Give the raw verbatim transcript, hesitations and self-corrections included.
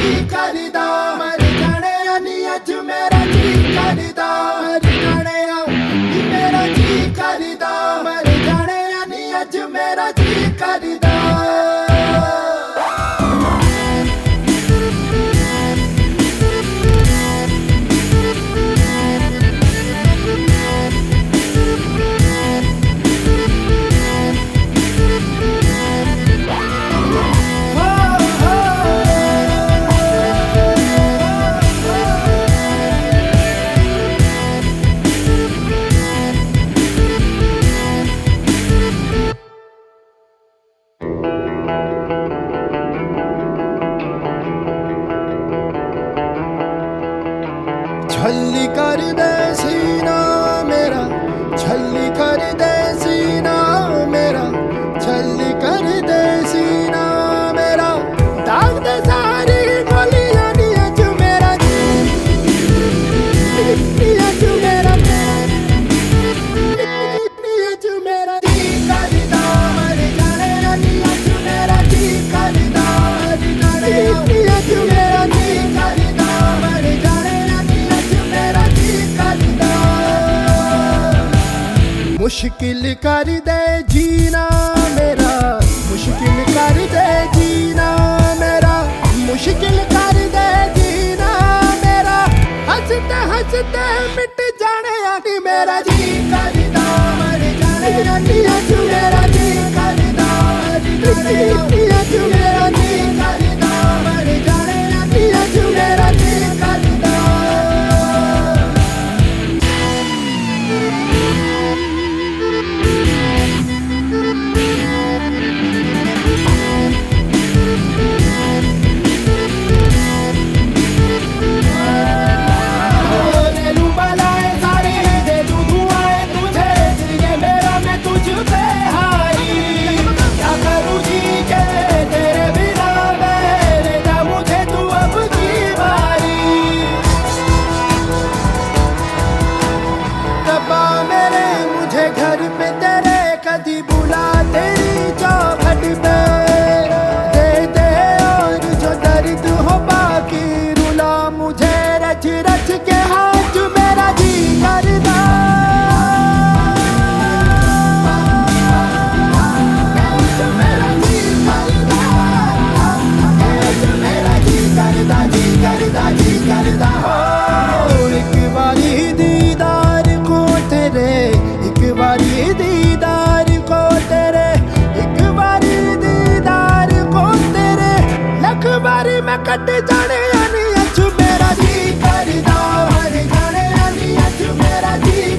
करदा मर जाने नी अज मेरा जी करदा मर जाने नी मेरा जी करदा मर जाने नी अज मेरा जी करदा छल्ली कर दे सीना मेरा छल्ली कर दे सीना मेरा छल्ली कर दे सीना मेरा दाग दे सारी गोलियां नी अज मेरा जी नी अज मेरा नी अज मेरा जी करदा मर जाने नी अज मेरा जी करदा मर जाने नी अज मेरा जी करदा मर जाने मुश्किल कर दे जीना मेरा मुश्किल कर दे जीना मेरा मुश्किल कर दे जीना मेरा हंसते हंसते मिट जाने आनी मेरा जी करदा मर जाने नी अज मेरा जी करदा मर जाने नी अज मेरा जी करदा मर जाने नी अज मेरा जी करदा घर पे तेरे कदी बुला तेरी चौखट पे दे दे और जो दर्द हो बाकी रुला मुझे रच रच के हाथ मेरा जी करदा मेरा जी करदा मेरा जी करदा जी करदा जी करदा हो एक बारी दीदार को तेरे एक बारी दीदार को तेरे एक बारी दीदार को तेरे लख बारी मैं कट जाने यानी अज मेरा जी करदा मर जाने यानी अज मेरा जी